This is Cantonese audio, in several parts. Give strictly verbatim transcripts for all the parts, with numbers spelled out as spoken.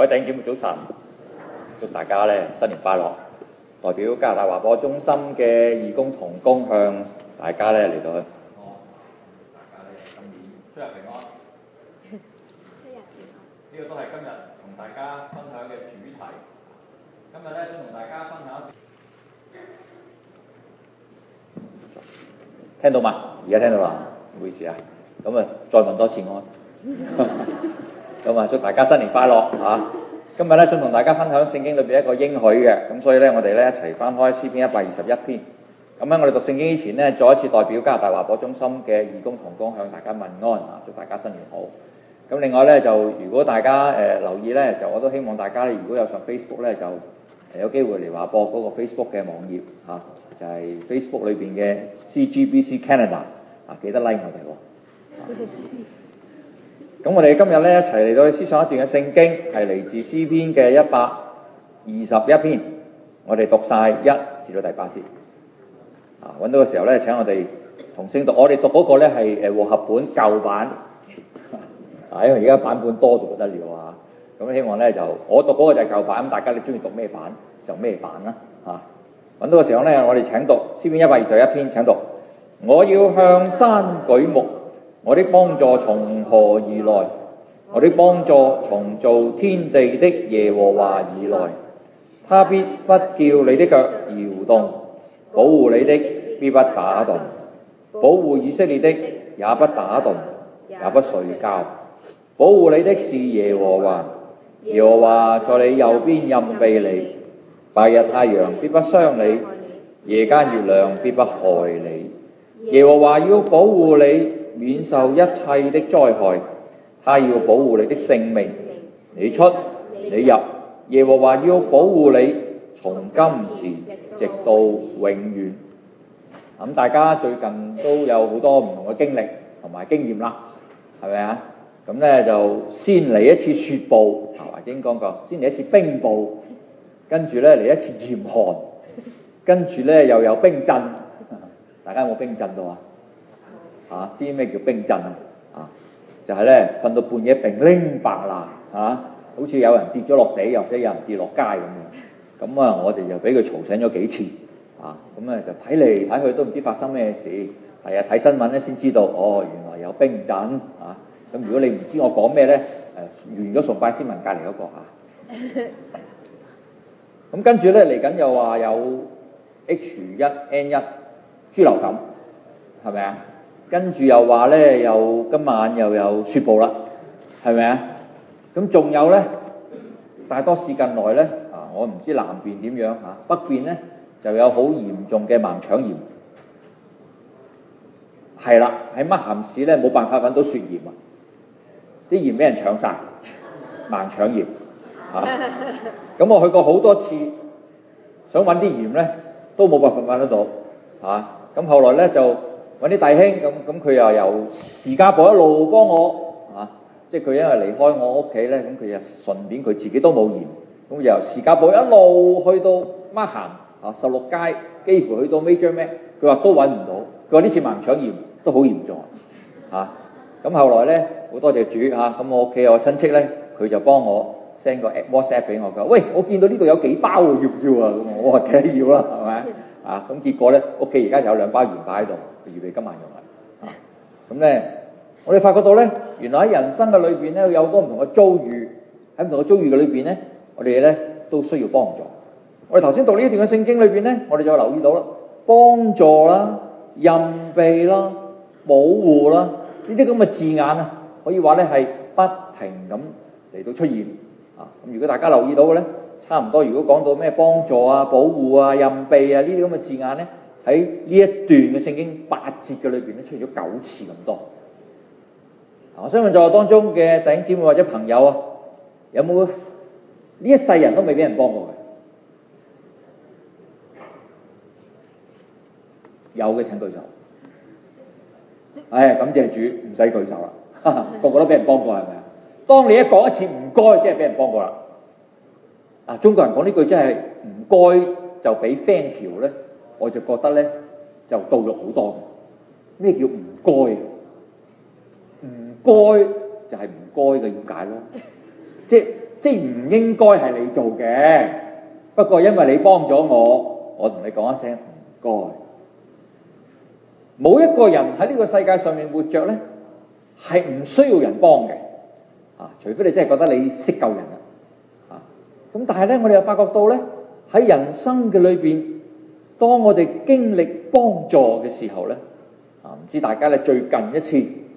各位弟兄姊妹早晨，祝大家咧新年快樂！代表加拿大華播中心嘅義工同工向大家咧嚟到去，大家咧今年出入平安。 出入平安。 呢個都係今日同大家分享嘅主題。今日咧想同大家分享一，聽到嘛？而家聽到啦，唔好意思啊。咁啊，再問多次安。咁啊，祝大家新年快樂嚇！今日咧想同大家分享聖經裏邊一個應許嘅，咁所以咧我哋咧一齊翻開詩篇一百二十一篇。咁喺我哋讀聖經之前呢，再一次代表加拿大華播中心嘅義工同工向大家問安啊，祝大家新年好。咁另外咧就如果大家誒、呃、留意咧，就我都希望大家如果有上 Facebook 咧，就誒有機會嚟華播嗰個 Facebook 嘅網頁嚇、啊，就係、是、Facebook 裏邊嘅 C G B C Canada 啊，記得 like 我哋喎。咁我哋今日咧一齊嚟到去思想一段嘅聖經，係嚟自詩篇嘅一百二十一篇，我哋讀晒一至到第八節。啊，揾到嘅時候咧，請我哋同聲讀。我哋讀嗰個咧係誒和合本舊版，啊，因為而家版本多到不得了啊。咁希望咧就我讀嗰個就係舊版，咁大家你中意讀咩版就咩版啦。嚇，揾到嘅時候咧，我哋請讀詩篇一百二十一篇，請讀。我要向山舉目。我的幫助從何而來？我的幫助從造天地的耶和華而來。他必不叫你的腳搖動，保護你的必不打盹，保護以色列的也不打盹，也不睡覺。保護你的是耶和華，耶和華在你右邊蔭庇你。白日太陽必不傷你，夜間月亮必不害你。耶和華要保護你免受一切的災害，他要保護你的性命，你出你入，耶和華要保護你從今時直到永遠。咁大家最近都有好多唔同嘅經歷同埋經驗啦，係咪啊？咁咧就先嚟一次雪暴，係嘛？應該講先嚟一次冰暴，跟住咧嚟一次嚴寒，跟住咧又有冰震。大家有冇冰震到啊？啊，知咩叫冰震啊？啊，就係咧瞓到半夜冰凌白爛啊，好似有人跌咗落地，又或者有人跌落街咁樣。咁啊，我哋就俾佢嘈醒咗幾次啊。咁咧就睇嚟睇去都唔知發生咩事。係啊，睇新聞咧先知道，哦，原來有冰震啊。咁如果你唔知我講咩咧，誒完咗崇拜先問隔離嗰個嚇。咁跟住咧嚟緊又話有 H 一 N 一豬流感，係咪啊？跟住又話咧，又今晚又有雪暴啦，係咪啊？咁仲有咧，大多市近來咧啊，我唔知南邊點樣嚇，北邊咧就有好嚴重嘅盲腸炎。係啦，喺乜鹹市咧冇辦法揾到雪鹽啊，啲鹽俾人搶晒，盲腸炎嚇。咁我去過好多次，想揾啲鹽咧都冇辦法揾得到嚇。咁後來咧就揾啲弟兄，咁咁佢又由士嘉堡一路幫我嚇，即係佢因為離開我屋企咧，咁佢就順便佢自己都冇鹽，咁由士嘉堡一路去到乜鹹啊十六街，幾乎去到 Major Mac，佢話都揾唔到，佢話呢次盲腸炎都好嚴重嚇。咁後來咧好多謝主嚇，咁我屋企有個親戚咧，佢就幫我 send 個 WhatsApp 俾我，佢話喂，我見到呢度有幾包喎，要唔要啊？咁我話梗係要啦，係咪啊？咁結果咧屋企而家有兩包鹽擺喺度，預備今晚用啦。啊，咁咧我哋發覺到咧，原來喺人生嘅裏邊咧有好多唔同嘅遭遇，喺唔同嘅遭遇嘅裏邊咧，我哋咧都需要幫助。我哋頭先讀呢一段嘅聖經裏邊咧，我哋就留意到啦，幫助啦、蔭庇啦、保護啦，呢啲咁嘅字眼啊，可以話咧係不停咁嚟到出現啊。咁如果大家留意到嘅咧，差唔多如果講到咩幫助啊、保護啊、蔭庇啊呢啲咁嘅字眼咧，喺呢一段嘅聖經八節嘅裏邊咧出現咗九次咁多。我相信在座當中嘅弟兄姊妹或者朋友啊，有冇呢一世人都未俾人幫過嘅？有嘅請舉手。唉，感謝主，唔使舉手啦，個個都俾人幫過係咪啊？當你一講一次唔該，即係俾人幫過啦。啊，中國人講呢句真係唔該就俾 thank you 咧，我就覺得咧就到肉好多。咩叫唔該？唔該就係唔該嘅要解咯，即係即係唔應該係你做嘅，不過因為你幫咗我，我同你講一聲唔該。冇一個人喺呢個世界上面活着咧，係唔需要人幫嘅，啊，除非你真係覺得你識救人啦，啊，咁但係咧，我哋又發覺到咧，喺人生嘅裏邊，當我哋經歷幫助嘅時候咧，啊，唔知大家咧最近一次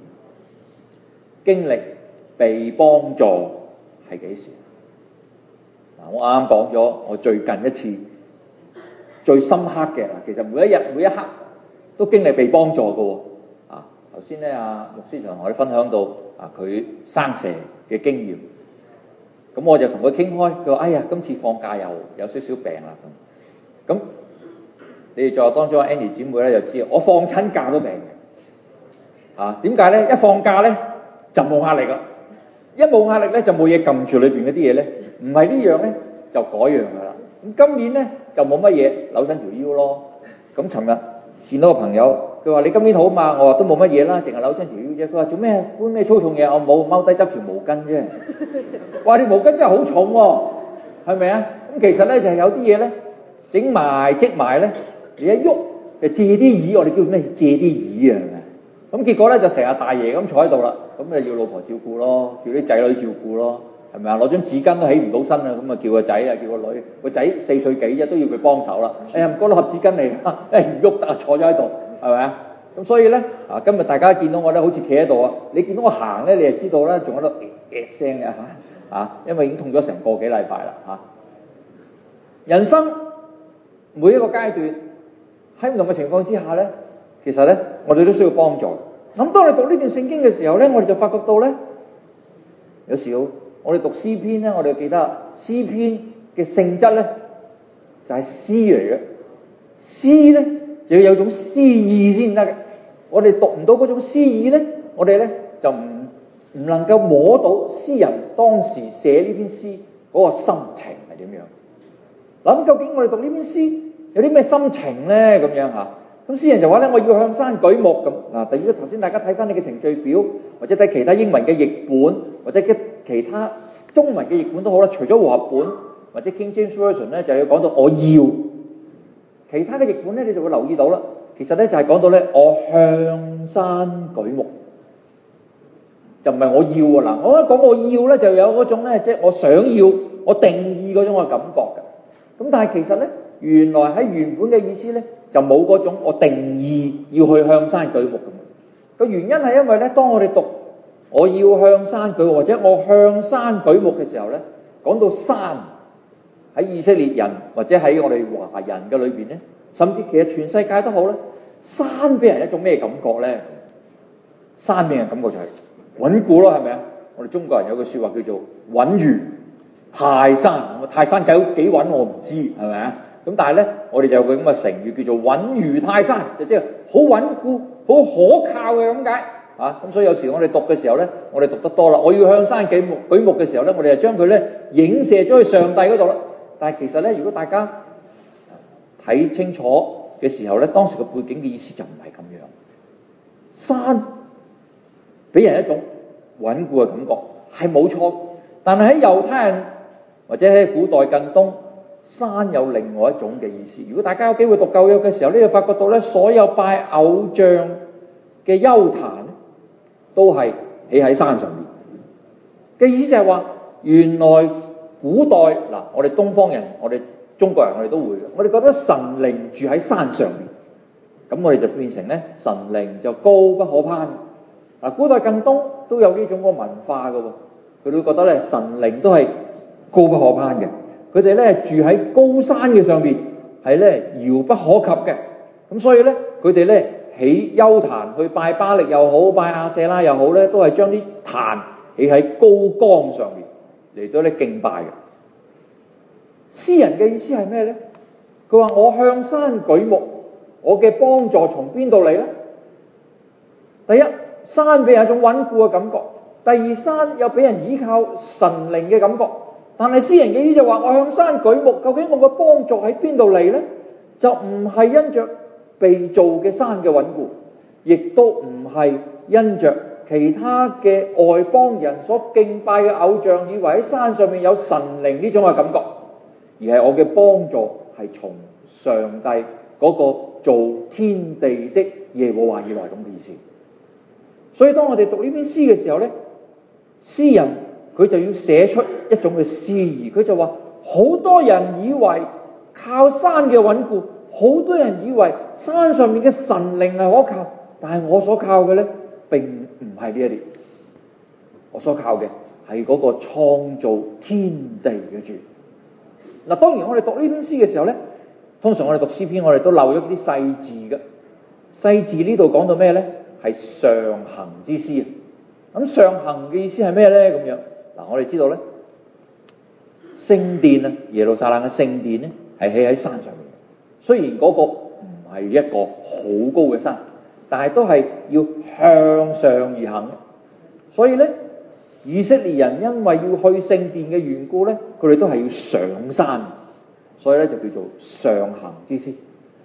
經歷被幫助係幾時？嗱，我啱啱講咗，我最近一次最深刻嘅，其實每一日每一刻都經歷被幫助嘅喎。啊，頭先咧阿牧師就同我哋分享到啊，佢生蛇嘅經驗，咁我就同佢傾開，佢話：哎呀，今次放假又有少少病啦咁。咁你哋在座當中阿 Annie 姊妹咧就知，我放親假都病嘅。啊，點解咧？一放假咧就冇壓力啦，一冇壓力咧就冇嘢撳住裏邊嗰啲嘢咧，唔係呢樣咧就嗰樣噶啦。咁今年咧就冇乜嘢，扭親條腰咯。咁尋日見到個朋友，佢話：你今年好嘛？我話都冇乜嘢啦，淨係扭親條腰啫。佢話：做咩搬咩粗重嘢？我冇，踎低執條毛巾啫。話條毛巾真係好重喎，係咪啊？咁其實咧就係有啲嘢咧整埋積埋咧，你一喐就借啲椅，我哋叫咩？借啲椅啊，係咪？咁結果咧就成日大爺咁坐喺度啦，咁就要老婆照顧咯，叫啲仔女照顧咯，係咪啊？攞張紙巾都起唔到身啊，咁啊叫個仔啊，叫個女，個仔四歲幾啫，都要佢幫手啦。哎呀，唔該攞盒紙巾嚟啦，誒唔喐得啊，坐咗喺度，係咪啊？咁所以咧啊，今日大家見到我咧，好似企喺度啊，你見到我行咧，你就知道咧，仲喺度嘅聲嘅嚇啊，因為已經痛咗成個幾禮拜啦嚇。人生每一個階段喺唔同嘅情況之下咧，其實咧我哋都需要幫助。咁當你讀呢段聖經嘅時候咧，我哋就發覺到咧，有時候我哋讀詩篇咧，我哋記得詩篇嘅性質咧就係詩嚟嘅，詩咧就要有種詩意先得嘅。我哋讀唔到嗰種詩意咧，我哋咧就唔唔能夠摸到詩人當時寫呢篇詩嗰個心情係點樣。諗究竟我哋讀呢篇詩有啲咩心情咧？咁樣嚇。咁詩人就話咧，我要向山舉目咁嗱。第二個頭先大家睇翻你嘅程序表，或者睇其他英文嘅譯本，或者嘅其他中文嘅譯本都好啦。除咗和合本或者 King James Version 咧，就要講到我要。其他嘅譯本咧，你就會留意到啦。其實咧就係講到咧，我向山舉目，就唔係我要啊嗱。我一講我要咧，就有嗰種咧，即係我想要，我定義嗰種嘅感覺嘅。咁但係其實咧，原來喺原本嘅意思咧，就冇嗰種我定義要去向山舉目咁。個原因係因為咧，當我哋讀我要向山舉目或者我向山舉目嘅時候咧，講到山喺以色列人或者喺我哋華人嘅裏邊咧，甚至其實全世界都好咧，山俾人一種咩感覺咧？山俾人感覺就係穩固咯，係咪啊？我哋中國人有句説話叫做穩如泰山，泰山幾幾穩我唔知，係咪啊？咁但係咧，我哋就有個咁嘅成語叫做穩如泰山，就即係好穩固、好可靠嘅咁解啊！咁所以有時我哋讀嘅時候咧，我哋讀得多啦，我要向山舉目舉目嘅時候咧，我哋就將佢咧影射咗去上帝嗰度啦。但係其實咧，如果大家睇清楚嘅時候咧，當時個背景嘅意思就唔係咁樣。山俾人一種穩固嘅感覺係冇錯，但係喺猶太人或者喺古代近東，山有另外一種嘅意思。如果大家有機會讀舊約嘅時候，你就發覺到咧，所有拜偶像嘅丘壇都係起喺山上面嘅意思，就係話原來古代嗱，我哋東方人，我哋中國人，我哋都會嘅，我哋覺得神靈住喺山上面，咁我哋就變成咧神靈就高不可攀。嗱，古代近東都有呢種個文化嘅喎，佢哋會覺得咧神靈都係高不可攀嘅。佢哋咧住喺高山嘅上邊，係咧遙不可及嘅。咁所以咧，佢哋咧起丘壇去拜巴力又好，拜亞舍拉又好咧，都係將啲壇起喺高崗上面嚟到咧敬拜嘅。詩人嘅意思係咩咧？佢話我向山舉目，我嘅幫助從邊度嚟咧？第一，山俾人一種穩固嘅感覺；第二，山又俾人依靠神靈嘅感覺。但係詩人嘅意思就話我向山舉目，究竟我嘅幫助喺邊度嚟呢？就唔係因着被造嘅山嘅穩固，亦都唔係因着其他嘅外邦人所敬拜嘅偶像，以為喺山上面有神靈呢種嘅感覺，而係我嘅幫助係從上帝嗰個造天地的耶和華而來咁嘅意思。所以當我哋讀呢篇詩嘅時候呢，詩人佢就要寫出一種嘅詩意，佢就話好多人以為靠山嘅穩固，好多人以為山上面嘅神靈係可靠，但係我所靠嘅呢，並唔係呢一啲，我所靠嘅係嗰個創造天地嘅主。嗱，當然我哋讀呢篇詩嘅時候呢，通常我哋讀詩篇，我哋都漏咗啲細字嘅。細字呢度講到咩呢？係上行之詩啊。咁上行嘅意思係咩呢？咁樣嗱，我哋知道呢，聖殿啊，耶路撒冷嘅聖殿呢，係起喺山上面。雖然嗰個唔係一個好高嘅山，但係都係要向上而行嘅。所以呢，以色列人因為要去聖殿嘅緣故呢，佢哋都係要上山，所以咧就叫做上行之詩。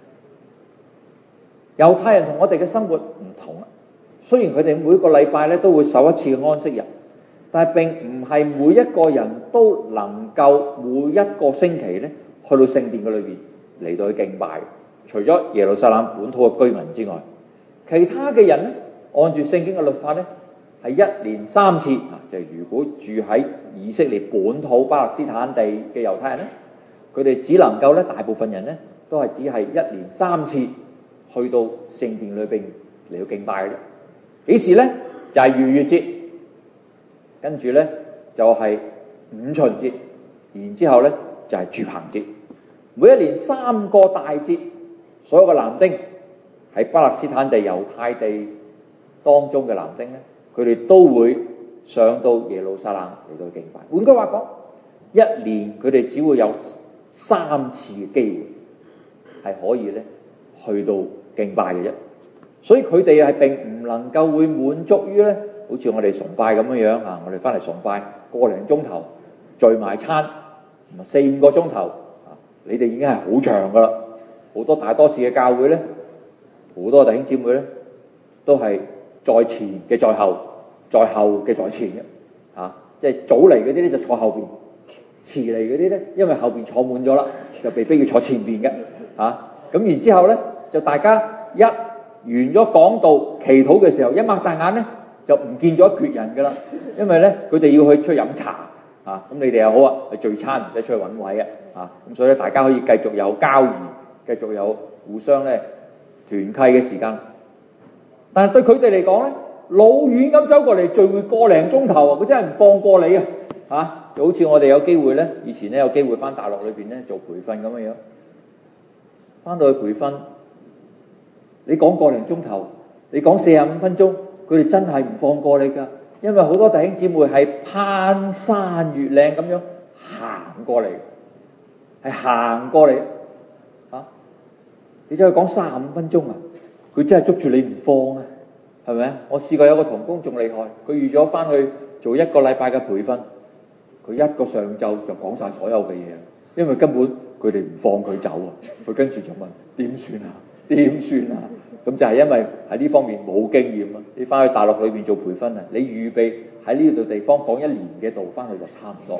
猶太人同我哋嘅生活唔同啊，雖然佢哋每個禮拜咧都會守一次嘅安息日，但係並唔係每一個人都能夠每一個星期咧去到聖殿嘅裏邊嚟到去敬拜。除咗耶路撒冷本土嘅居民之外，其他嘅人咧按住聖經嘅律法咧係一年三次啊，就係如果住喺以色列本土巴勒斯坦地嘅猶太人咧，佢哋只能夠咧大部分人咧都係只係一年三次去到聖殿裏邊嚟到敬拜嘅啫。幾時呢？就係逾越節，跟住呢就係五旬節，然之後呢就係住棚節。每一年三個大節，所有嘅男丁喺巴勒斯坦地猶太地當中嘅男丁呢，佢哋都會上到耶路撒冷嚟到敬拜。換句話講，一年佢哋只會有三次嘅機會係可以呢去到敬拜嘅啫。所以佢哋係並唔能夠會滿足於呢，好似我哋崇拜咁樣樣啊！我哋翻嚟崇拜個零鐘頭聚埋餐，四五個鐘頭啊！你哋已經係好長噶啦。好多大多數嘅教會呢，好多弟兄姊妹呢，都係在前嘅在後，在後嘅在前嘅嚇。即係早嚟嗰啲呢，就坐後邊，遲嚟嗰啲呢，因為後邊坐滿咗啦，就被逼要坐前邊嘅嚇。咁然之後呢，就大家一完咗講道祈禱嘅時候，一擘大眼呢，就唔見咗一缺人㗎啦，因為呢，佢哋要去出去飲茶啊，咁你哋又好啊，去聚餐唔使出去揾位啊，啊咁所以咧大家可以繼續有交誼，繼續有互相咧團契嘅時間。但係對佢哋嚟講呢，老遠咁走過嚟聚會個零鐘頭啊，佢真係唔放過你啊！嚇，就好似我哋有機會呢，以前呢有機會翻大陸裏邊呢做培訓咁樣樣，翻到去培訓。你講個零鐘頭，你講四十五分鐘，佢哋真係唔放過你㗎，因為好多弟兄姊妹係攀山越嶺咁樣行過嚟，係行過嚟嚇、啊。你走去講三十五分鐘啊，佢真係捉住你唔放啊，係咪啊？我試過有個同工仲厲害，佢預咗翻去做一個禮拜嘅培訓，佢一個上晝就講晒所有嘅嘢，因為根本佢哋唔放佢走啊。佢跟住就問點算啊？點算啊？咁就係因為喺呢方面冇經驗啊！你翻去大陸裏邊做培訓啊，你預備喺呢度地方講一年嘅道，翻去就差唔多。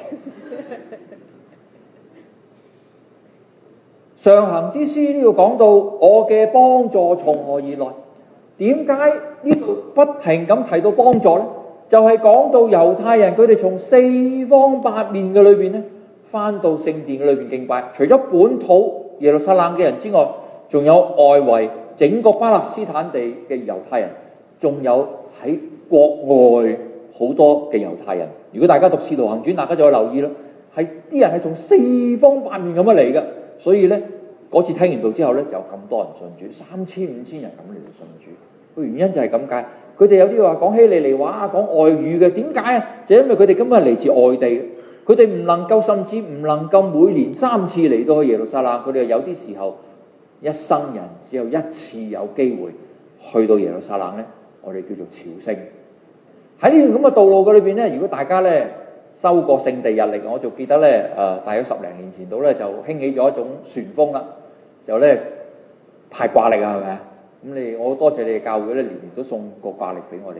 上行之詩呢度講到我嘅幫助從何而來？點解呢度不停咁提到幫助呢？就係、是、講到猶太人佢哋從四方八面嘅裏邊呢，翻到聖殿嘅裏邊敬拜，除咗本土耶路撒冷嘅人之外，仲有外圍整個巴勒斯坦地嘅猶太人，仲有喺國外好多嘅猶太人。如果大家讀《使徒行傳》，大家就會留意啦，係啲人係從四方八面咁樣嚟嘅。所以呢，嗰次聽完道之後呢，就有咁多人信主，三千五千人咁嚟到信主。個原因就係咁解，佢哋有啲話講希利尼話，講外語嘅，點解啊？就因為佢哋根本係嚟自外地，佢哋唔能夠，甚至唔能夠每年三次嚟到去耶路撒冷，佢哋有啲時候。一生人只有一次有機會去到耶路撒冷呢，我哋叫做朝聖。喺呢條咁嘅道路嘅裏邊呢，如果大家呢收過聖地日曆，我就記得呢，誒、呃，大約十零年前度呢，就興起咗一種旋風啦，就呢派掛曆啊，係咪啊？咁你我多謝你哋教會呢，年年都送個掛曆俾我哋。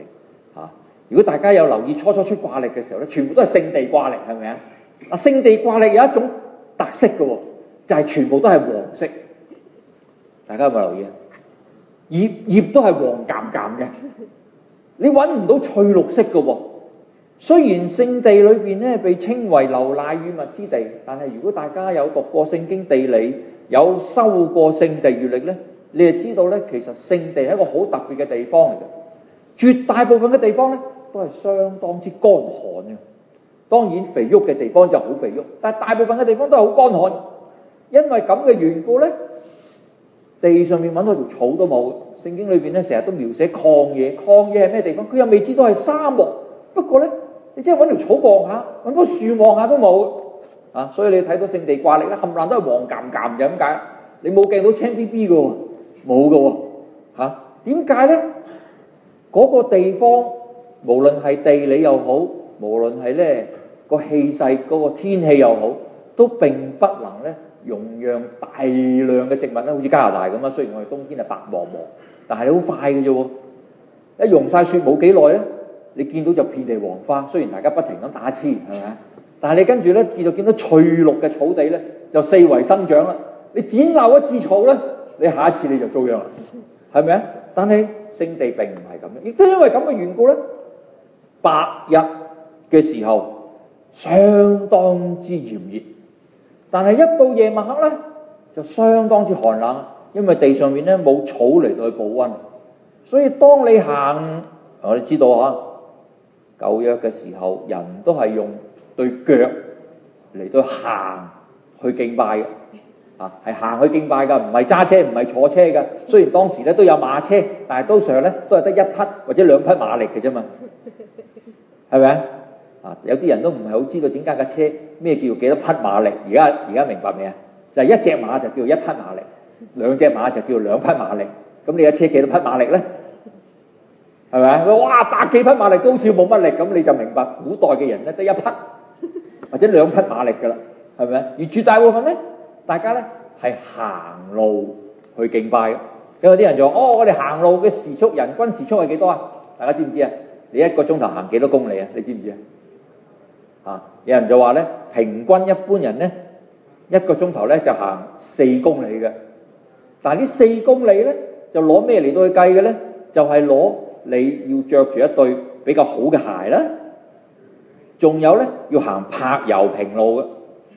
嚇。如果大家有留意初初出掛曆嘅時候咧，全部都係聖地掛曆，係咪啊？嗱，聖地掛曆有一種特色嘅喎，就係全部都係黃色。大家有冇留意啊？葉葉都係黃濘濘嘅，你揾唔到翠綠色嘅喎。雖然聖地裏邊咧被稱為流奶與蜜之地，但係如果大家有讀過聖經地理，有修過聖地閲歷咧，你就知道咧，其實聖地係一個好特別嘅地方嚟嘅。絕大部分嘅地方咧都係相當之乾旱嘅。當然肥沃嘅地方就好肥沃，但係大部分嘅地方都係好乾旱。因為咁嘅緣故咧，地上面揾到條草都冇。聖經裏邊咧成日都描寫曠野，曠野係咩地方？佢又未知道係沙漠，不過咧，你即係揾條草望下，揾棵樹望下都冇啊！所以你睇到聖地掛曆咧，冚唪唥都係黃濘濘嘅，咁解？你冇見到青 B B 嘅喎，冇嘅喎嚇。點解咧？嗰個地方無論係地理又好，無論係咧個氣勢、嗰個天氣又好，都並不能咧容讓大量嘅植物咧，好似加拿大咁啊。雖然我哋冬天係白茫茫，但係好快嘅啫喎，一融晒雪冇幾耐咧，你見到就遍地黃花。雖然大家不停咁打黐，係咪？但係你跟住咧見到見到翠綠嘅草地咧，就四圍生長啦。你剪漏一次草咧，你下一次你就遭殃啦，係咪啊？但係聖地並唔係咁樣，亦都因為咁嘅緣故咧，白日嘅時候相當之炎熱，但係一到夜晚黑咧就相當之寒冷，因為地上面咧冇草嚟到去保溫。所以當你行，我哋知道啊，舊約嘅時候人都係用對腳嚟到行去敬拜嘅。啊，係行去敬拜㗎，唔係揸車，唔係坐車㗎。雖然當時咧都有馬車，但係都上咧都係得一匹或者兩匹馬力嘅啫嘛，係咪啊？啊，有啲人都唔係好知道點解架車咩叫幾多匹馬力。而家而家明白未啊？就係、是、一隻馬就叫一匹馬力，兩隻馬就叫兩匹馬力。咁你架車幾多匹馬力咧？係咪啊？哇，百幾匹馬力都好似冇乜力，咁你就明白古代嘅人咧得一匹或者兩匹馬力㗎啦，係咪啊？而絕大部分咧，大家咧係行路去敬拜嘅。有啲人就話：哦，我哋行路嘅時速，人均時速係幾多啊？大家知唔知啊？你一個鐘頭行幾多公里啊？你知唔知啊？啊，有人就話咧，平均一般人咧一個鐘頭咧就行四公里嘅。但係呢四公里咧就攞咩嚟到去計嘅咧？就係、是、攞你要着住一對比較好嘅鞋啦，仲有咧要行柏油平路嘅。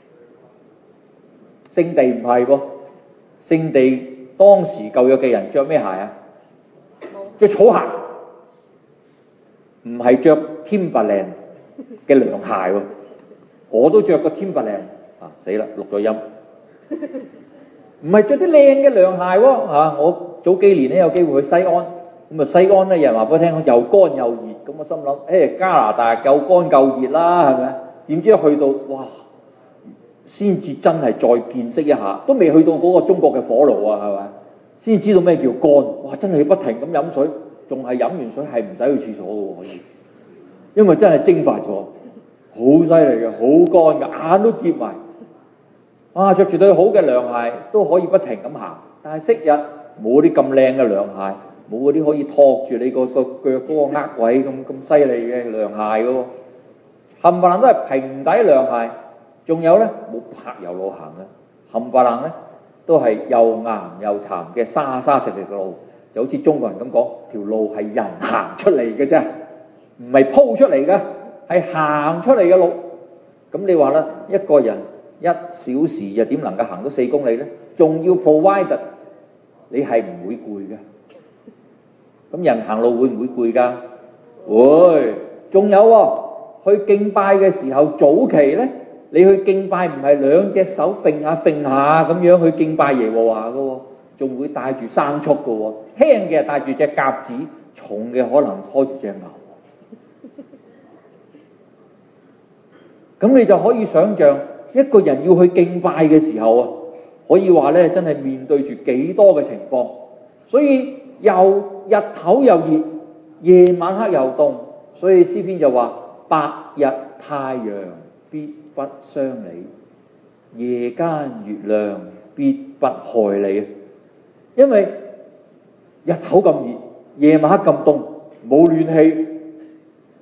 聖地唔係喎，聖地當時舊約嘅人着咩鞋啊？着草鞋，唔係着 Timberland 嘅涼鞋喎。我都着過 Timberland，啊死啦，錄咗音，唔係着啲靚嘅涼鞋喎。啊，我早幾年咧有機會去西安，咁啊西安咧有人話俾我聽又乾又熱，咁我心諗，誒加拿大夠乾夠熱啦，係咪？點知一去到，哇！先至真係再見識一下，都未去到嗰個中國嘅火爐啊，係咪？先知道咩叫乾，哇！真係要不停咁飲水，仲係飲完水係唔使去廁所嘅喎，可以，因為真係蒸發咗，好犀利嘅，好乾嘅，眼都結埋。啊，着住對好嘅涼鞋都可以不停咁行，但係昔日冇啲咁靚嘅涼鞋，冇嗰啲可以托住你個個腳嗰個握位咁咁犀利嘅涼鞋嘅喎，冚唪唥都係平底涼鞋。仲有咧冇柏油路行嘅，冚唪唥咧都係又岩又殘嘅沙沙石石嘅路，就好似中國人咁講，條路係人行出嚟嘅啫，唔係鋪出嚟嘅，係行出嚟嘅路。咁你話啦，一個人一小時又點能夠行到四公里咧？仲要 provide， 你係唔會攰嘅。咁人行路會唔會攰㗎？會。仲有喎，去敬拜嘅時候，早期咧。你去敬拜唔係兩隻手揈下揈下咁樣去敬拜耶和華嘅喎，仲會帶住牲畜嘅喎，輕嘅帶住隻鴿子，重嘅可能拖住隻牛。咁你就可以想像一個人要去敬拜嘅時候啊，可以話咧真係面對住幾多嘅情況。所以又日頭又熱，夜晚黑又凍，所以詩篇就話：白日太陽必不傷你，夜間月亮必不害你。因為日頭咁熱，夜晚黑咁凍，冇暖氣，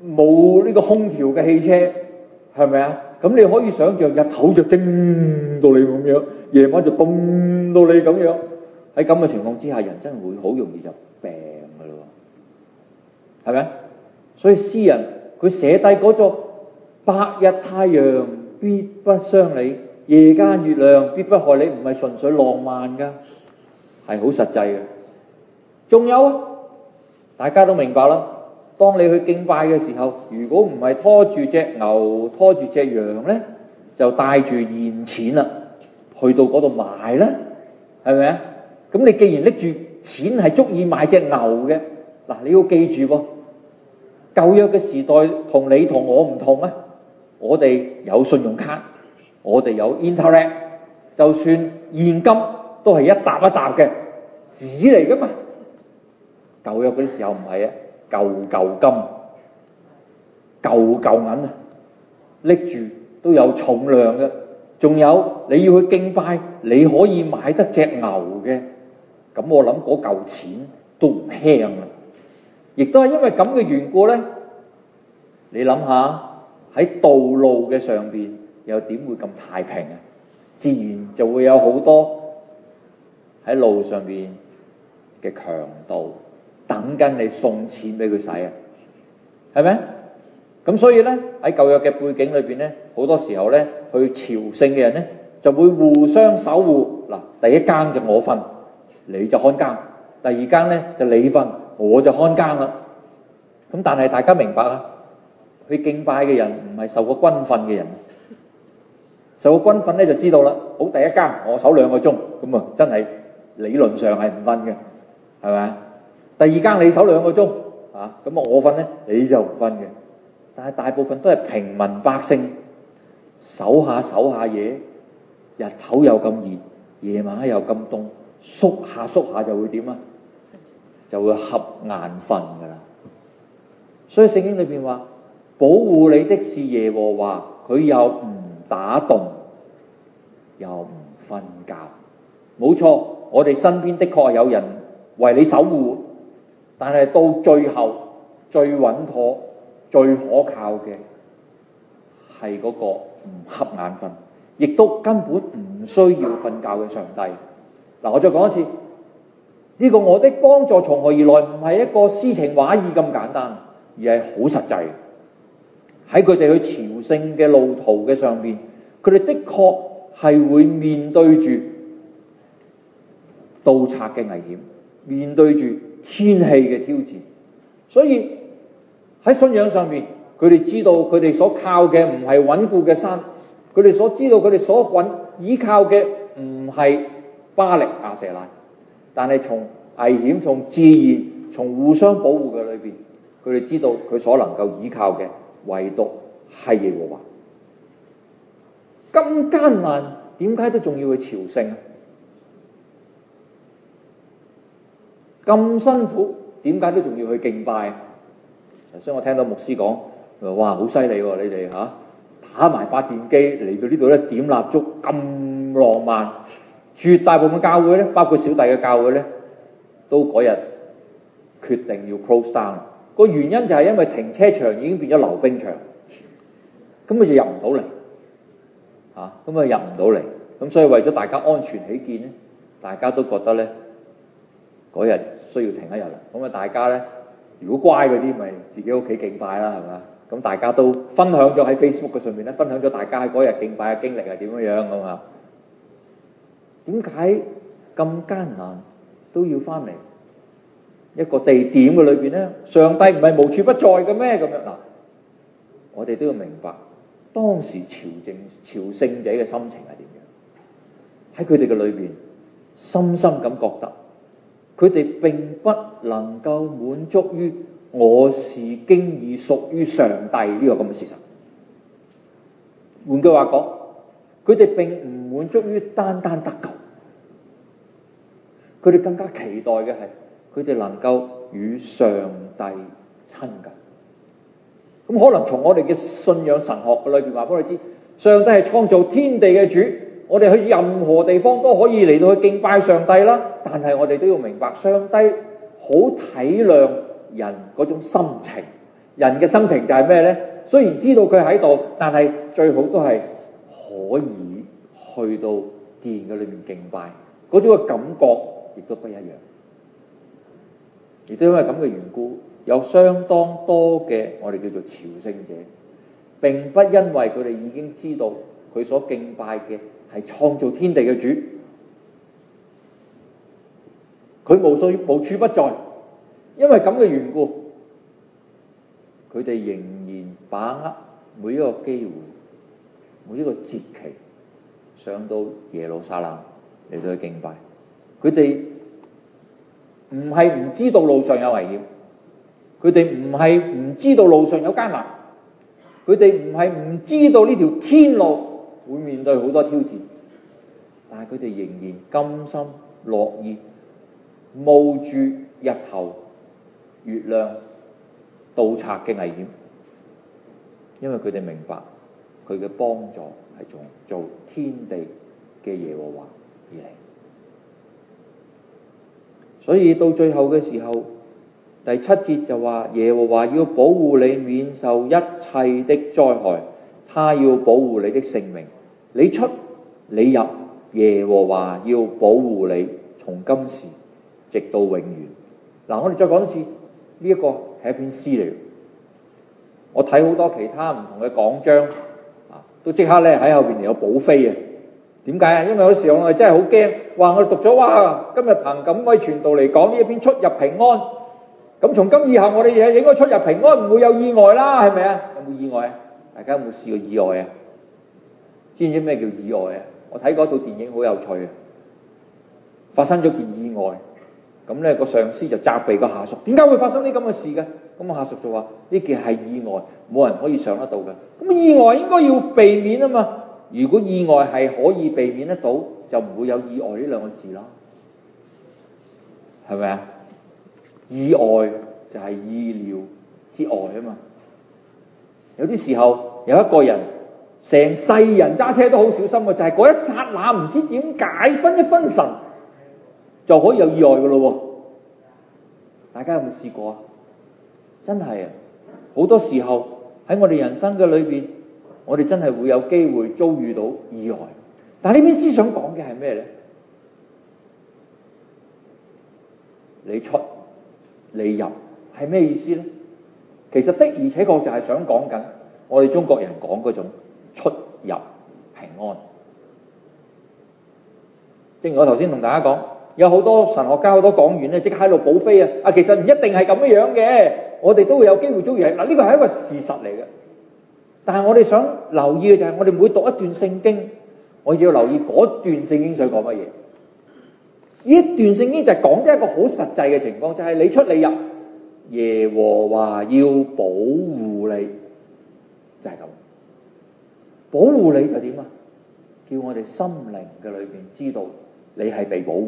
冇呢個空調嘅汽車，係咪啊？咁你可以想像日頭就蒸到你咁樣，夜晚就凍到你咁樣。喺咁嘅情況之下，人真係會好容易就病㗎咯，係咪？所以詩人佢寫低嗰座白日太陽必不傷你，夜間月亮必不害你，唔係純粹浪漫㗎，係好實際嘅。仲有啊，大家都明白啦。當你去敬拜嘅時候，如果唔係拖住隻牛、拖住隻羊呢，就帶住現錢啦，去到嗰度賣啦，係咪啊？咁你既然拎住錢係足以買隻牛嘅，嗱，你要記住喎，舊約嘅時代同你同我唔同啊！我哋有信用卡，我哋有 Internet， 就算現金都係一沓一沓嘅紙嚟噶嘛。舊約嗰啲時候唔係啊，舊舊金、舊舊銀啊，拎住都有重量嘅。仲有你要去敬拜，你可以買得隻牛嘅，咁我諗嗰嚿錢都唔輕啊。亦都係因為咁嘅緣故呢，你諗下喺道路嘅上邊又點會咁太平啊？自然就會有好多喺路上邊嘅強盜等緊你送錢俾佢使啊，係咪？咁所以呢，喺舊約嘅背景裏邊呢，好多時候呢，去朝聖嘅人呢就會互相守護。嗱，第一更就我瞓，你就看更；第二更呢就你瞓，我就看更啦。咁但係大家明白啊，去敬拜嘅人唔係受過軍訓嘅人，受過軍訓呢就知道啦。好，第一更我守兩個鐘，咁啊真係理論上係唔瞓嘅，係咪啊？第二更你守兩個鐘啊，咁啊我瞓呢，你就唔瞓嘅。但係大部分都係平民百姓，守下守下嘢，日頭又咁熱，夜晚又咁凍，縮下縮下就會點啊？就會瞌眼瞓㗎啦。所以聖經裏邊話，保護你的是耶和華，佢又唔打盹，又唔瞓覺。冇錯，我哋身邊的確有人為你守護，但係到最後最穩妥、最可靠嘅係嗰個唔瞌眼瞓，亦都根本唔需要瞓覺嘅上帝。嗱，我再講一次，呢個我的幫助從何而來？唔係一個詩情畫意咁簡單，而係好實際。喺佢哋去朝聖嘅路途嘅上邊，佢哋的確係會面對住盜賊嘅危險，面對住天氣嘅挑戰。所以喺信仰上邊，佢哋知道佢哋所靠嘅唔係穩固嘅山，佢哋所知道佢哋所揾依靠嘅唔係巴力亞舍拉，但係從危險、從自然、從互相保護嘅裏邊，佢哋知道佢所能夠依靠嘅唯獨係耶和華。咁艱難，點解都仲要去朝聖啊？咁辛苦，點解都仲要去敬拜啊？所以我聽到牧師講，佢話：哇，好犀利喎！你哋嚇、啊、打埋發電機嚟到呢度咧，點蠟燭咁浪漫。絕大部分教會咧，包括小弟嘅教會咧，都嗰日決定要 close down。個原因就係因為停車場已經變咗溜冰場，咁佢就入唔到嚟嚇，咁啊入唔到嚟。咁所以為咗大家安全起見咧，大家都覺得咧嗰日需要停一日啦。咁啊，大家咧。如果乖嗰啲，咪自己屋企敬拜啦，係嘛？咁大家都分享咗喺 Facebook 嘅上面咧，分享咗大家喺嗰日敬拜嘅經歷係點樣樣咁啊？點解咁艱難都要翻嚟一個地點嘅裏邊咧？上帝唔係無處不在嘅咩？咁樣嗱，我哋都要明白當時朝聖朝聖者嘅心情係點樣？喺佢哋嘅裏邊，深深咁覺得。佢哋並不能夠滿足於我是經已屬於上帝呢個咁嘅事實。換句話講，佢哋並唔滿足於單單得救，佢哋更加期待嘅係佢哋能夠與上帝親近。咁可能從我哋嘅信仰神學嘅裏邊話俾我哋知，上帝係創造天地嘅主。我哋去任何地方都可以嚟到去敬拜上帝啦，但係我哋都要明白，上帝好體諒人嗰種心情， 人嘅心情就係咩呢？雖然知道佢喺度，但係最好都係可以去到殿嘅裏面敬拜，嗰種嘅感覺亦都不一樣。亦都因為咁嘅緣故，有相當多嘅我哋叫做朝聖者，並不因為佢哋已經知道佢所敬拜嘅係創造天地嘅主，佢無數無處不在，因為咁嘅緣故，佢哋仍然把握每一個機會，每一個節期上到耶路撒冷嚟到去敬拜。佢哋唔係唔知道路上有危險，佢哋唔係唔知道路上有艱難，佢哋唔係唔知道呢條天路會面對好多挑戰，但係佢哋仍然甘心樂意冒住日頭、月亮、盜賊嘅危險，因為佢哋明白佢嘅幫助係從做天地嘅耶和華而嚟。所以到最後嘅時候，第七節就話耶和華要保護你免受一切的災害，他要保護你的性命，你出你入，耶和華要保護你，從今時直到永遠。嗱，我哋再講一次，呢、這、一個係一篇詩嚟。我睇好多其他唔同嘅講章啊，都即刻咧喺後邊嚟有補飛啊。點解啊？因為有時候我哋真係好驚，話我哋讀咗哇，今日彭錦威傳道嚟講呢一篇出入平安，咁從今以後我哋嘢應該出入平安，唔會有意外啦，係咪啊？有冇意外啊？大家有冇試過意外啊？知唔知咩叫意外啊？我睇嗰套電影好有趣啊！發生咗件意外，咁咧個上司就責備個下屬，點解會發生啲咁嘅事嘅？咁個下屬就話呢件係意外，冇人可以想得到嘅。咁意外應該要避免啊嘛。如果意外係可以避免得到，就唔會有意外呢兩個字啦，係咪啊？意外就係意料之外啊嘛。有啲時候有一個人成世人揸車都好小心嘅，就係、是、嗰一剎那唔知點解分一分神就可以有意外嘅咯。大家有冇試過啊？真係啊！好多時候喺我哋人生嘅裏邊，我哋真係會有機會遭遇到意外。但係呢篇詩想講嘅係咩呢？你出你入係咩意思呢？其實的而且確就係想講緊我哋中國人講嗰種出入平安。正如我頭先同大家講，有好多神學家好多講員咧，即刻喺度補飛啊！啊，其實唔一定係咁樣嘅，我哋都會有機會遭遇。嗱，呢個係一個事實嚟嘅。但係我哋想留意嘅就係，我哋每讀一段聖經，我要留意嗰段聖經想講乜嘢。呢一段聖經就係講咗一個好實際嘅情況，就係你出你入，耶和華要保護你，就係咁。保護你就點啊？叫我哋心靈嘅裏邊知道你係被保護。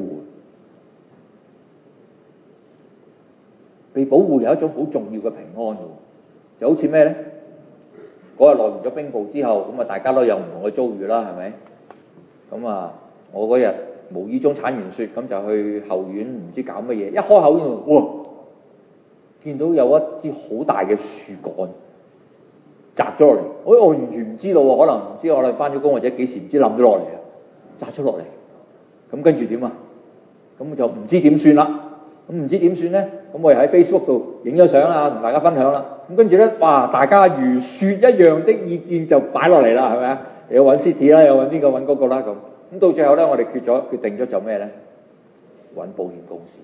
被保護有一種好重要嘅平安嘅，就好似咩呢？嗰日落完咗冰雹之後，咁啊大家都有唔同嘅遭遇啦，係咪？咁啊，我嗰日無意中鏟完雪，咁就去後院唔知搞乜嘢，一開口就哇，見到有一支好大嘅樹幹砸咗落嚟，我我完全唔知道喎，可能唔知我哋翻咗工或者幾時唔知冧咗落嚟啊，砸咗落嚟，咁跟住點啊？咁就唔知點算啦。咁唔知點算呢？咁我又喺 Facebook 度影咗相啊，同大家分享啦。咁跟住呢，哇！大家如雪一樣的意見就擺落嚟啦，係咪啊？又揾 City 啦，又揾邊個揾嗰個啦咁。咁到最後呢，我哋決咗決定咗就咩呢？揾保險公司。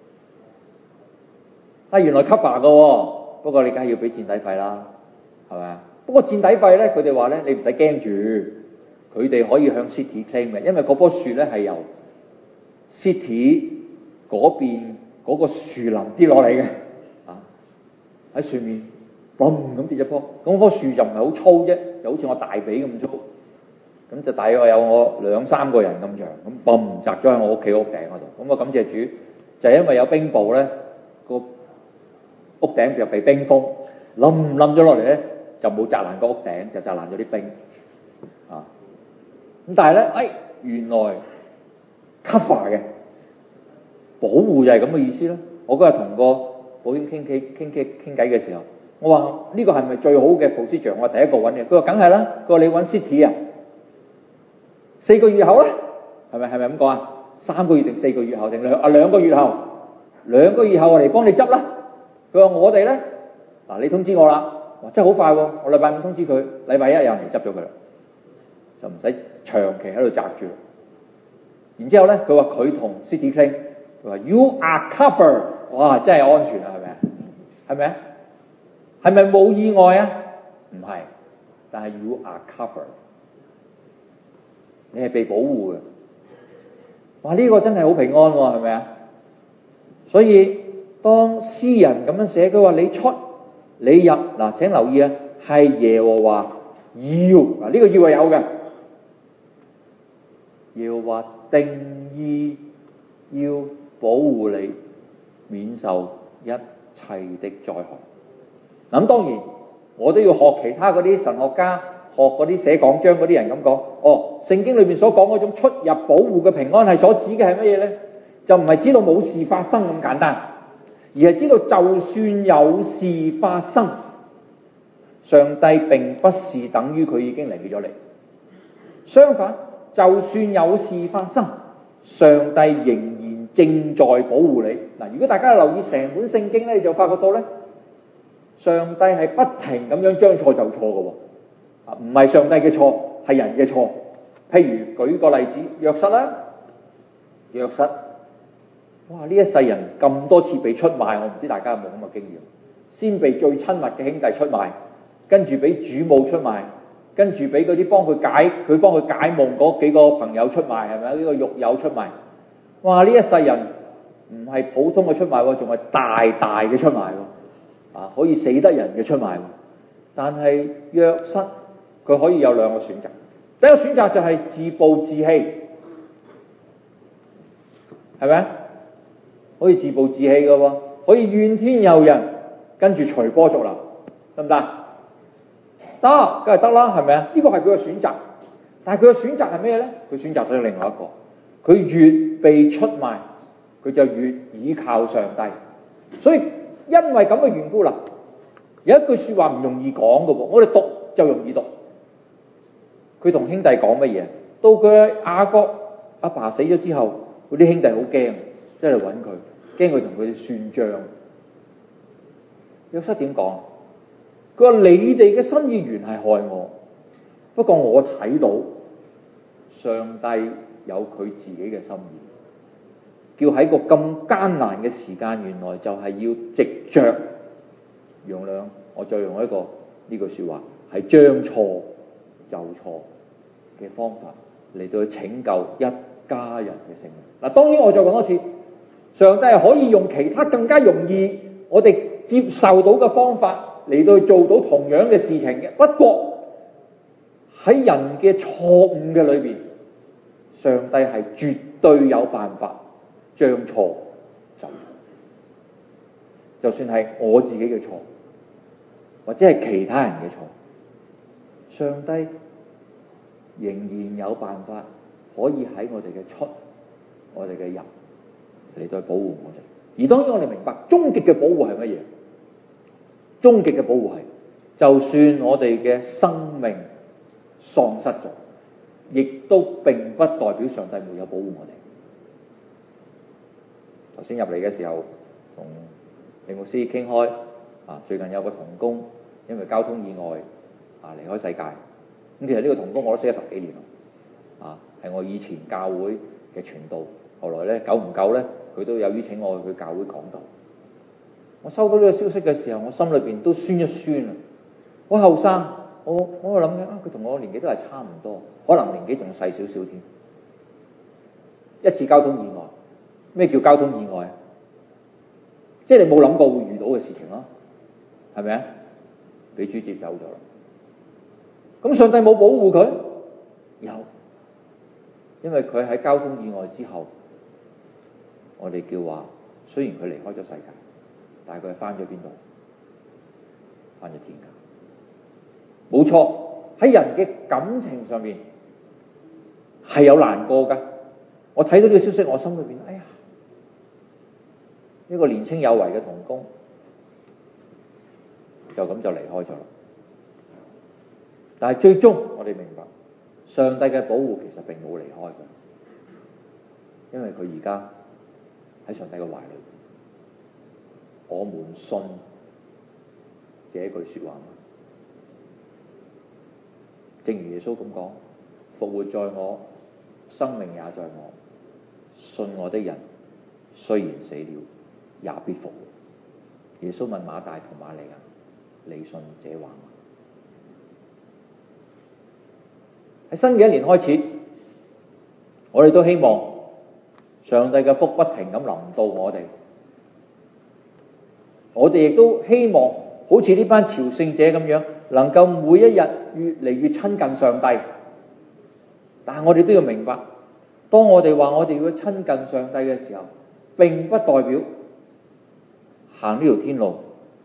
啊，原來 cover 㗎喎，不過你梗係要俾墊底費啦，係咪啊？不過墊底費呢，佢哋話呢，你唔使驚住，佢哋可以向 City claim 嘅，因為嗰棵樹呢係由 City 嗰邊嗰個樹林跌落嚟嘅，啊喺上面嘣咁跌咗棵，咁棵樹就唔係好粗啫，就好似我大髀咁粗，咁就大約有我兩三個人咁長，咁嘣砸咗喺我屋企屋頂嗰度。咁我感謝主，就係、是、因為有冰雹咧，個屋頂就被冰封，冧冧咗落嚟咧，就冇砸爛個屋頂，就砸爛咗啲冰，啊咁但係咧，哎原來 cover 嘅。保護就係咁嘅意思啦。我嗰日同個保險傾傾傾傾傾偈嘅時候， 我話呢個係咪最好嘅 procedure？我第一個揾嘅。佢話梗係啦。佢話你揾 City 啊，四個月後咧，係咪係咪咁講啊？三個月定四個月後定兩啊兩個月後？兩個月後我嚟幫你執啦。佢話我哋咧，嗱你通知我啦，哇真係好快喎！我禮拜五通知佢，禮拜一有人嚟執咗佢啦，就唔使長期喺度擲住。然之後咧，佢話佢同 City claim，佢話 You are covered， 哇真係安全啊，係咪啊？係咪啊？係咪冇意外啊？唔係，但係 You are covered， 你係被保護嘅。哇！呢個真係好平安喎，係咪啊？所以當詩人咁樣寫，佢話你出你入，嗱請留意啊，係耶和華要，嗱呢個要係有嘅，耶和華定意要保護你免受一切的災害。咁當然我都要學其他嗰啲神學家，學嗰啲寫講章嗰啲人咁講。哦，聖經裏面所講嗰種出入保護嘅平安係所指嘅係乜嘢呢？就唔係知道冇事發生咁簡單，而係知道就算有事發生，上帝並不是等於佢已經離棄咗你。相反，就算有事發生，上帝仍然正在保護你。嗱，如果大家留意成本聖經咧，你就發覺到咧，上帝係不停咁樣將錯就錯嘅喎，啊，唔係上帝嘅錯，係人嘅錯。譬如舉個例子，約瑟啦，約瑟，哇！呢一世人咁多次被出賣，我唔知大家有冇咁嘅經驗。先被最親密嘅兄弟出賣，跟住俾主母出賣，跟住俾嗰啲幫佢解佢幫佢解夢嗰幾個朋友出賣，係咪啊？呢個獄友出賣，哇！呢一世人唔係普通嘅出賣喎，仲係大大嘅出賣喎，啊，可以死得人嘅出賣。但係約瑟佢可以有兩個選擇，第一個選擇就係自暴自棄，係咪啊？可以自暴自棄嘅喎，可以怨天尤人，跟住隨波逐流，得唔得？得，梗係得啦，係咪啊？呢個係佢嘅選擇，但係佢嘅選擇係咩咧？佢選擇咗另外一個，佢越被出賣，佢就越倚靠上帝。所以因為咁嘅緣故啦，有一句説話唔容易講嘅喎，我哋讀就容易讀。佢同兄弟講乜嘢？到佢雅各阿爸死咗之後，嗰啲兄弟好驚，即係嚟揾佢，驚佢同佢哋算賬。約瑟點講？佢話：你哋嘅心意原係害我，不過我睇到上帝有佢自己嘅心意，叫喺個咁艱難嘅時間，原來就係要藉著用兩，我再用一個呢句説話，係將錯就錯嘅方法嚟到去拯救一家人嘅性命。嗱，當然我再講多次，上帝係可以用其他更加容易我哋接受到嘅方法嚟到做到同樣嘅事情嘅。不過喺人嘅錯誤嘅裏邊，上帝係絕對有辦法將錯就錯。就算係我自己嘅錯，或者係其他人嘅錯，上帝仍然有辦法可以喺我哋嘅出，我哋嘅入嚟到保護我哋。而當然我哋明白，終極嘅保護係乜嘢？終極嘅保護係，就算我哋嘅生命喪失咗，亦都並不代表上帝沒有保護我哋。頭先入嚟嘅時候，同李牧師傾開啊，最近有個同工因為交通意外啊離開世界。咁其實呢個同工我都識咗十幾年啦，啊係我以前教會嘅傳道。後來咧久唔久咧，佢都有邀請我去佢教會講道。我收到呢個消息嘅時候，我心裏邊都酸一酸啊！我後生，我我喺度諗緊啊，佢同我年紀都係差唔多，可能年紀仲細少少添。一次交通意外，咩叫交通意外啊？即係你冇諗過會遇到嘅事情咯，係咪啊？俾主接走咗啦。咁上帝冇保護佢？有，因為佢喺交通意外之後，我哋叫話，雖然佢離開咗世界，但係佢係翻咗邊度？翻咗天家。冇錯，喺人嘅感情上面係有難過㗎。我睇到呢個消息，我心裏邊，哎呀，一個年青有為嘅同工， 就咁就離開咗啦。但係最終我哋明白，上帝嘅保護其實並冇離開佢，因為佢而家喺上帝嘅懷裏。我們信這句說話嗎？正如耶穌咁講，復活在我，生命也在我，信我的人雖然死了，也必復活。耶穌問馬大同馬利亞：你信這話嗎？喺新嘅一年開始，我哋都希望上帝嘅福不停咁臨到我哋。我哋亦都希望好似呢班朝聖者咁樣，能夠每一日越嚟越親近上帝。但係我哋都要明白，當我哋話我哋要親近上帝嘅時候，並不代表行呢條天路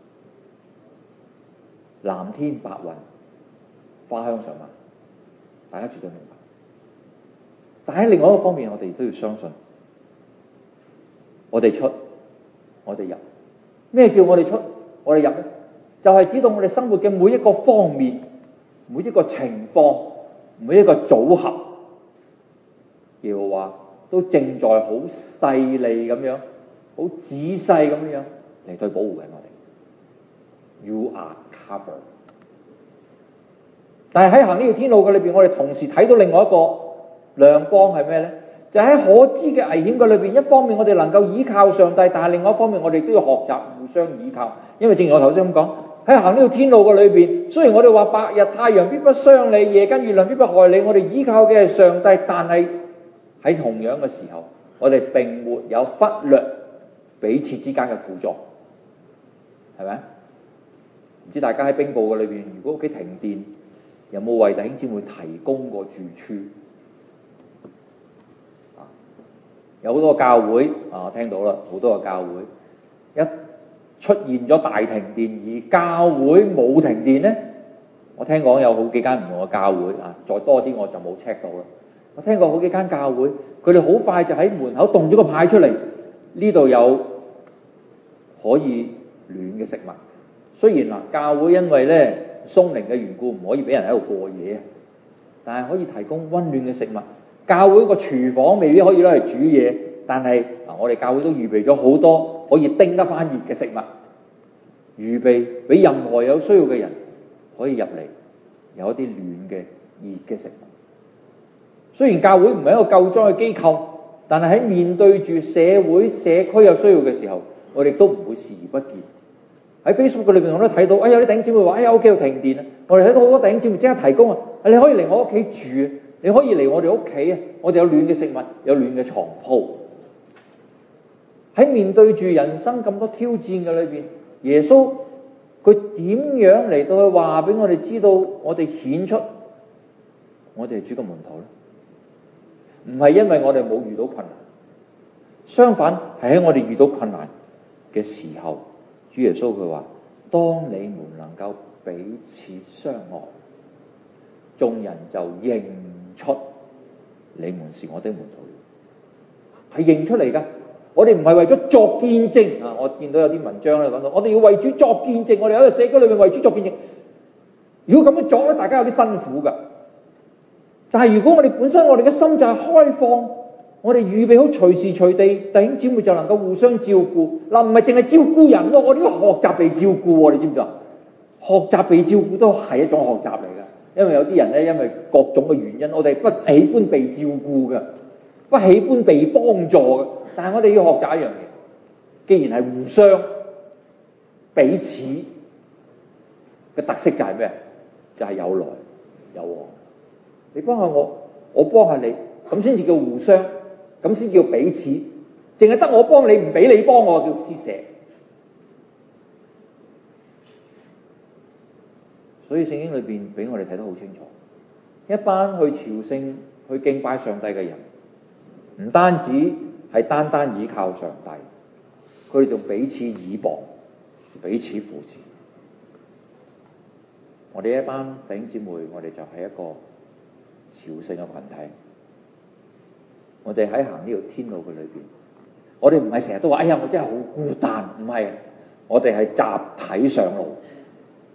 藍天白雲、花香上萬，大家絕對明白。但喺另外一個方面，我哋都要相信，我哋出，我哋入。咩叫我哋出，我哋入呢？就係指到我哋生活嘅每一個方面、每一個情況、每一個組合，耶和華都正在好細膩咁樣、好仔細咁樣嚟對保護緊我哋。You are covered。但係喺行呢條天路嘅裏邊，我哋同時睇到另外一個亮光係咩呢？就喺可知嘅危險嘅裏邊，一方面我哋能夠依靠上帝，但係另外一方面我哋都要學習互相依靠。因為正如我頭先咁講，喺行呢條天路嘅裏邊，雖然我哋話白日太陽必不傷你，夜間月亮必不害你，我哋依靠嘅係上帝，但係喺同樣嘅時候，我哋並沒有忽略彼此之間嘅輔助，係咪？唔知大家喺冰雹嘅裏邊，如果屋企停電，有冇為弟兄姊妹提供過住處？有好多個教會啊，我聽到啦，好多個教會一出現咗大停電，而教會冇停電呢？我聽講有好幾間唔同嘅教會啊，再多啲我就冇 check 到啦。我聽過好幾間教會，佢哋好快就喺門口動咗個牌出嚟，呢度有可以暖嘅食物。雖然嗱，教會因為咧鬆靈嘅緣故，唔可以俾人喺度過夜，但係可以提供溫暖嘅食物。教會個廚房未必可以攞嚟煮嘢，但係嗱，我哋教會都預備咗好多可以叮得翻熱嘅食物，預備俾任何有需要嘅人可以入嚟，有一啲暖嘅熱嘅食物。雖然教會唔係一個救災嘅機構，但係喺面對住社會社區有需要嘅時候，我哋都唔會視而不見。喺 Facebook 裏邊我都睇到，哎有啲弟兄姊妹話，哎呀屋企要停電啊！我哋睇到好多弟兄姊妹即刻提供啊，你可以嚟我屋企住啊！你可以嚟我哋屋企啊！我哋有暖嘅食物，有暖嘅床鋪。喺面對住人生咁多挑戰嘅裏邊，耶穌佢點樣嚟到去話俾我哋知道，我哋顯出我哋係主嘅門徒咧？唔係因為我哋冇遇到困難，相反係喺我哋遇到困難嘅時候，主耶穌佢話：當你們能夠彼此相愛，眾人就認出你們是我的門徒，係認出嚟㗎。我哋唔係為咗作見證啊！我見到有啲文章咧講到，我哋要為主作見證，我哋喺個社區裏面為主作見證。如果咁樣作咧，大家有啲辛苦㗎。但係如果我哋本身我哋嘅心就係開放，我哋預備好隨時隨地，弟兄姊妹就能夠互相照顧。嗱，唔係淨係照顧人咯，我哋要學習被照顧，你知唔知啊？學習被照顧都係一種學習嚟㗎。因為有啲人咧，因為各種嘅原因，我哋不喜歡被照顧嘅，不喜歡被幫助嘅。但係我哋要學習一樣嘢，既然係互相彼此嘅特色就係咩？就係有來有往。你幫下我，我幫下你，咁先至叫互相，咁先叫彼此。淨係得我幫你，唔俾你幫我，叫施捨。所以聖經裏邊俾我哋睇得好清楚，一班去朝聖、去敬拜上帝嘅人，唔單止係單單倚靠上帝，佢哋仲彼此倚傍、彼此扶持。我哋一班弟兄姊妹，我哋就係一個朝聖嘅群體。我哋喺行呢條天路嘅裏邊，我哋唔係成日都話：哎呀，我真係好孤單。唔係，我哋係集體上路。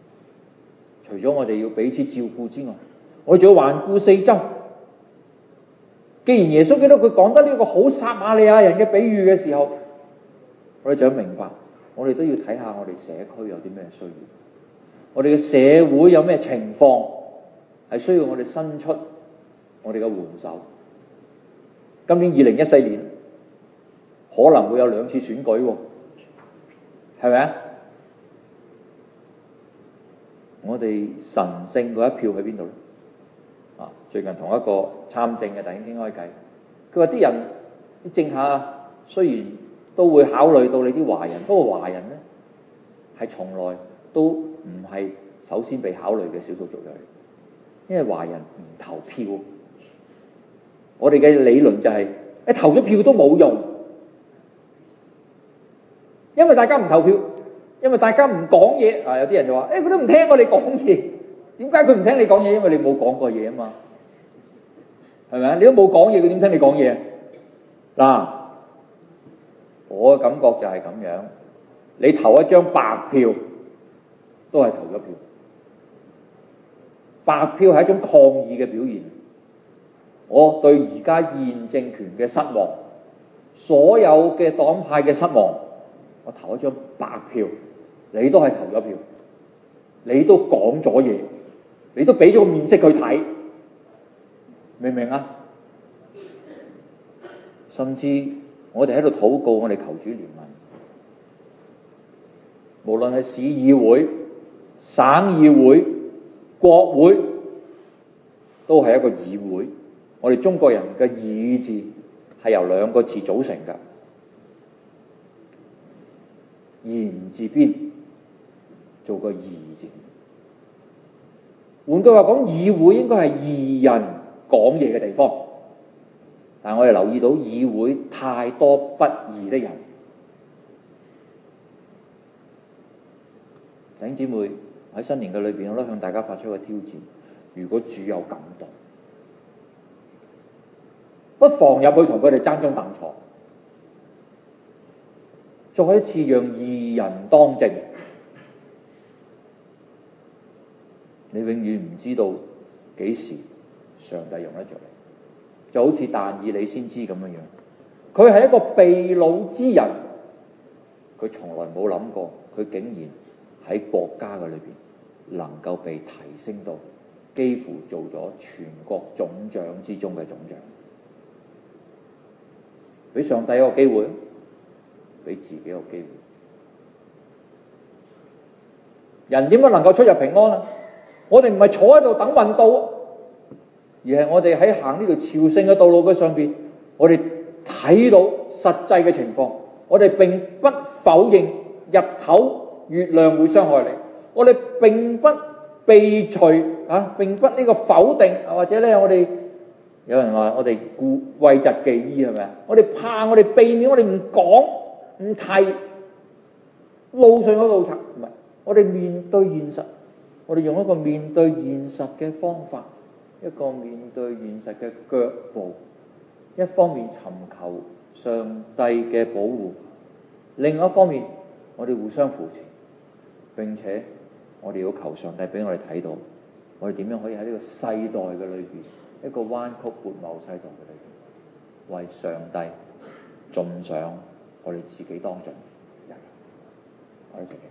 除咗我哋要彼此照顧之外，我哋仲要環顧四周。既然耶穌基督佢講得呢個好撒瑪利亞人嘅比喻嘅時候，我哋就要明白，我哋都要睇下我哋社區有啲咩需要，我哋嘅社會有咩情況係需要我哋伸出我哋嘅援手。今年二零一四年可能會有兩次選舉喎，係咪啊？我哋神聖嗰一票喺邊度咧？啊，最近同一個參政嘅弟兄傾開偈，佢話啲人啲政客雖然都會考慮到你啲華人，不過華人咧係從來都唔係首先被考慮嘅少數族裔，因為華人唔投票。我哋嘅理論就係、是，你投咗票都冇用，因為大家唔投票，因為大家唔講嘢。啊，有啲人就話，誒、欸，佢都唔聽我哋講嘢，點解佢唔聽你講嘢？因為你冇講過嘢啊嘛，係咪啊？你都冇講嘢，佢點聽你講嘢？嗱，我嘅感覺就係咁樣，你投一張白票，都係投咗票。白票係一種抗議嘅表現。我對而家現政權嘅失望，所有嘅黨派嘅失望，我投一張白票，你都係投咗票，你都講咗嘢，你都俾咗個面色佢睇，明唔明啊？甚至我哋喺度禱告，我哋求主憐憫，無論係市議會、省議會、國會，都係一個議會。我哋中國人嘅議字係由兩個字組成嘅，言字邊做個義字。換句話講，議會應該係義人講嘢嘅地方，但係我哋留意到議會太多不義的人。弟兄姊妹，喺新年嘅裏邊，我都向大家發出一個挑戰，如果主有感動，不妨入去同佢哋爭張凳坐，再一次讓義人當政。你永遠唔知道幾時上帝用得着你，就好似但以理先知咁樣樣，佢係一個被擄之人，佢從來冇諗過，佢竟然喺國家嘅裏邊能夠被提升到幾乎做咗全國總長之中嘅總長。俾上帝一個機會，俾自己一個機會。人點樣能夠出入平安啊？我哋唔係坐喺度等運到，而係我哋喺行呢條朝聖嘅道路嘅上邊，我哋睇到實際嘅情況。我哋並不否認日頭月亮會傷害你，我哋並不避除啊，並不呢個否定，或者咧我哋有人話我哋顧諱疾忌醫係咪啊？我哋怕，我哋避免，我哋唔講唔提路上嗰路程，唔係，我哋面對現實，我哋用一個面對現實嘅方法，一個面對現實嘅腳步，一方面尋求上帝嘅保護，另一方面我哋互相扶持，並且我哋要求上帝俾我哋睇到，我哋點樣可以喺呢個世代嘅裏邊，一個彎曲悖謬世代嘅裏邊，為上帝盡上我哋自己當盡人。我哋自己，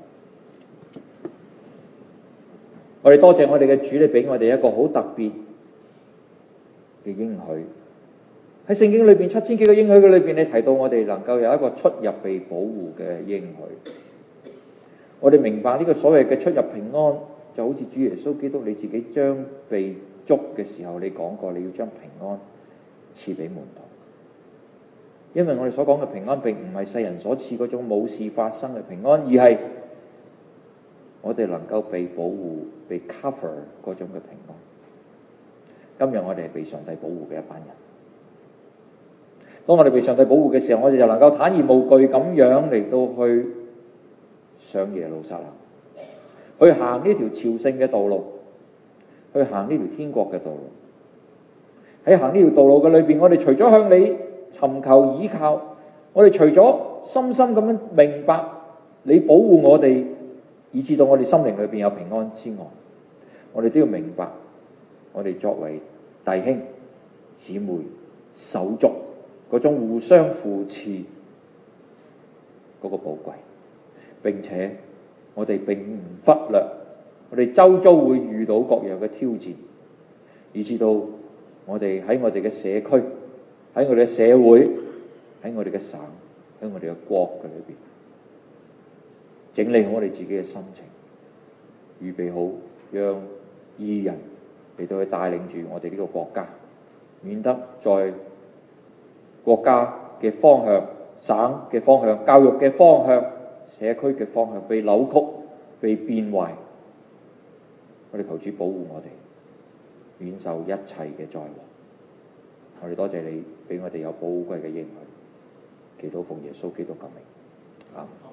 我哋多謝我哋嘅主，你俾我哋一個好特別嘅應許。喺聖經裏邊七千幾個應許嘅裏邊，你提到我哋能夠有一個出入被保護嘅應許。我哋明白呢個所謂嘅出入平安，就好似主耶穌基督你自己將被捉嘅時候，你講過你要將平安賜俾門徒。因為我哋所講嘅平安並唔係世人所賜嗰種冇事發生嘅平安，而係我哋能夠被保護、被 cover 嗰種嘅平安。今日我哋係被上帝保護嘅一班人。當我哋被上帝保護嘅時候，我哋就能夠坦然無懼咁樣嚟到去上耶路撒冷，去行呢條朝聖嘅道路，去行呢條天國嘅道路。喺行呢條道路嘅裏邊，我哋除咗向你尋求倚靠，我哋除咗深深咁樣明白你保護我哋，以致到我哋心靈裏邊有平安之外， 我哋都要明白，我哋作為弟兄姊妹手足嗰種互相扶持嗰個寶貴，並且我哋並唔忽略我哋周遭會遇到各樣嘅挑戰，以至到我哋喺我哋嘅社區、喺我哋嘅社會、喺我哋嘅省、喺我哋嘅國嘅裏邊，整理好我哋自己嘅心情，預備好讓義人嚟到去帶領住我哋呢個國家，免得在國家嘅方向、省嘅方向、教育嘅方向、社區嘅方向被扭曲、被變壞。我哋求主保護我哋，免受一切嘅災禍。我哋多謝你俾我哋有寶貴嘅應許，祈禱奉耶穌基督嘅名。啊！